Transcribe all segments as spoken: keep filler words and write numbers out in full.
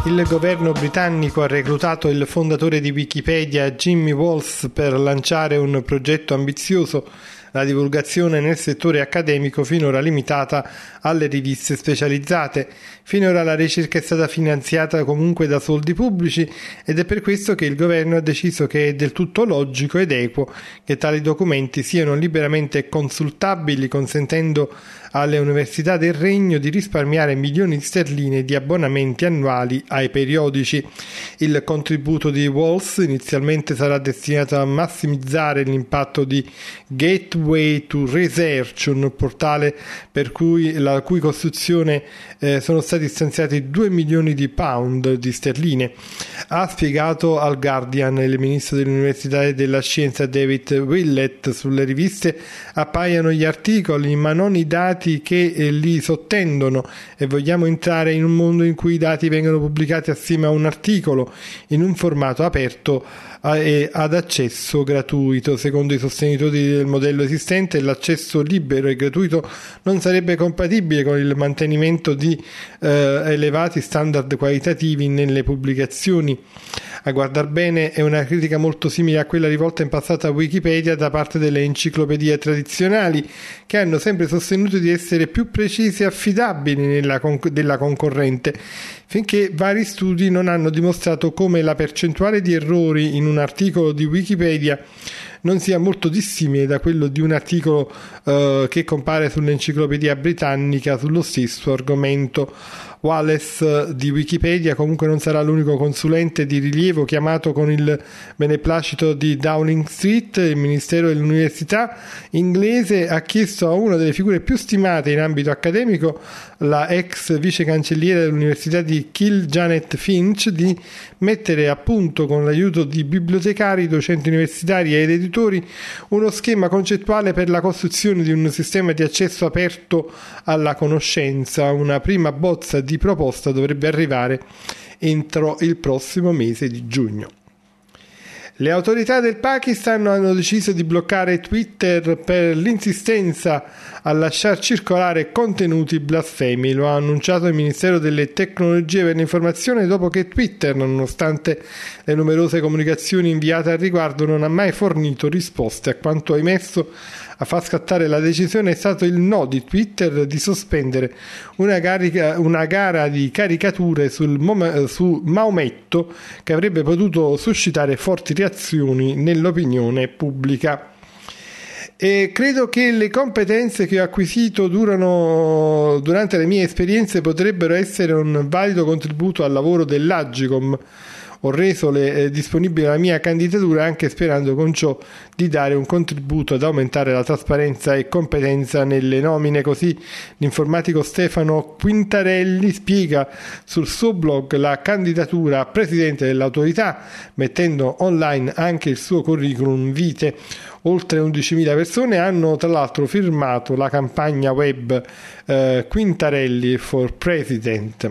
Il governo britannico ha reclutato il fondatore di Wikipedia, Jimmy Wales, per lanciare un progetto ambizioso, la divulgazione nel settore accademico finora limitata alle riviste specializzate. Finora la ricerca è stata finanziata comunque da soldi pubblici ed è per questo che il governo ha deciso che è del tutto logico ed equo che tali documenti siano liberamente consultabili, consentendo alle università del Regno di risparmiare milioni di sterline di abbonamenti annuali ai periodici. Il contributo di Wales inizialmente sarà destinato a massimizzare l'impatto di Gateway to Research, un portale per cui la cui costruzione eh, sono stati stanziati due milioni di pound di sterline. Ha spiegato al Guardian il ministro dell'Università e della Scienza David Willett: sulle riviste appaiono gli articoli ma non i dati che eh, li sottendono, e vogliamo entrare in un mondo in cui i dati vengono pubblicati assieme a un articolo in un formato aperto e ad accesso gratuito. Secondo i sostenitori del modello esistente, l'accesso libero e gratuito non sarebbe compatibile con il mantenimento di eh, elevati standard qualitativi nelle pubblicazioni. A guardar bene è una critica molto simile a quella rivolta in passato a Wikipedia da parte delle enciclopedie tradizionali, che hanno sempre sostenuto di essere più precisi e affidabili nella con- della concorrente, finché vari studi non hanno dimostrato come la percentuale di errori in un articolo di Wikipedia non sia molto dissimile da quello di un articolo eh, che compare sull'enciclopedia britannica sullo stesso argomento. Wallace di Wikipedia comunque non sarà l'unico consulente di rilievo chiamato con il beneplacito di Downing Street. Il Ministero dell'Università inglese ha chiesto a una delle figure più stimate in ambito accademico, la ex vice cancelliera dell'Università di Keele Janet Finch, di mettere a punto, con l'aiuto di bibliotecari, docenti universitari ed editori, uno schema concettuale per la costruzione di un sistema di accesso aperto alla conoscenza. Una prima bozza di proposta dovrebbe arrivare entro il prossimo mese di giugno. Le autorità del Pakistan hanno deciso di bloccare Twitter per l'insistenza a lasciar circolare contenuti blasfemi. Lo ha annunciato il Ministero delle Tecnologie per l'informazione dopo che Twitter, nonostante le numerose comunicazioni inviate al riguardo, non ha mai fornito risposte. A quanto ha emesso a far scattare la decisione è stato il no di Twitter di sospendere una, carica, una gara di caricature sul mom- su Maometto che avrebbe potuto suscitare forti reazioni nell'opinione pubblica. E credo che le competenze che ho acquisito durano, durante le mie esperienze potrebbero essere un valido contributo al lavoro dell'Agcom. Ho reso le, eh, disponibile la mia candidatura anche sperando con ciò di dare un contributo ad aumentare la trasparenza e competenza nelle nomine. Così l'informatico Stefano Quintarelli spiega sul suo blog la candidatura a presidente dell'autorità, mettendo online anche il suo curriculum vitae. Oltre undicimila persone hanno tra l'altro firmato la campagna web eh, Quintarelli for President.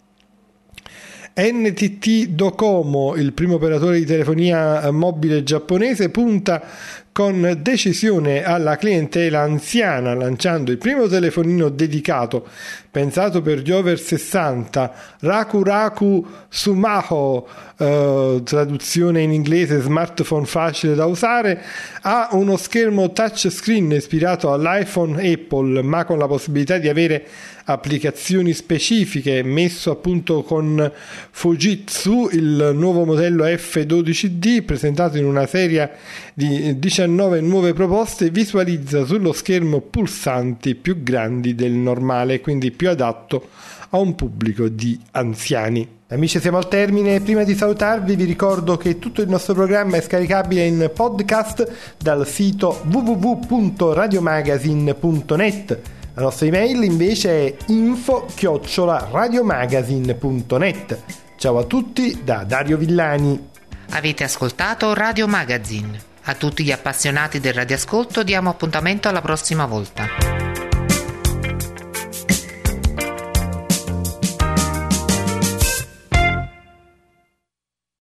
N T T Docomo, il primo operatore di telefonia mobile giapponese, punta con decisione alla clientela anziana, lanciando il primo telefonino dedicato pensato per gli over sessanta, Raku Raku Sumaho, eh, traduzione in inglese smartphone facile da usare. Ha uno schermo touchscreen ispirato all'iPhone Apple, ma con la possibilità di avere applicazioni specifiche, messo a punto con Fujitsu. Il nuovo modello F dodici D, presentato in una serie di diciannove nuove proposte, visualizza sullo schermo pulsanti più grandi del normale, quindi più adatto a un pubblico di anziani. Amici, siamo al termine. Prima di salutarvi vi ricordo che tutto il nostro programma è scaricabile in podcast dal sito w w w punto radiomagazine punto net. La nostra email invece è info chiocciola radiomagazine punto net. Ciao a tutti da Dario Villani. Avete ascoltato Radio Magazine. A tutti gli appassionati del radioascolto diamo appuntamento alla prossima volta.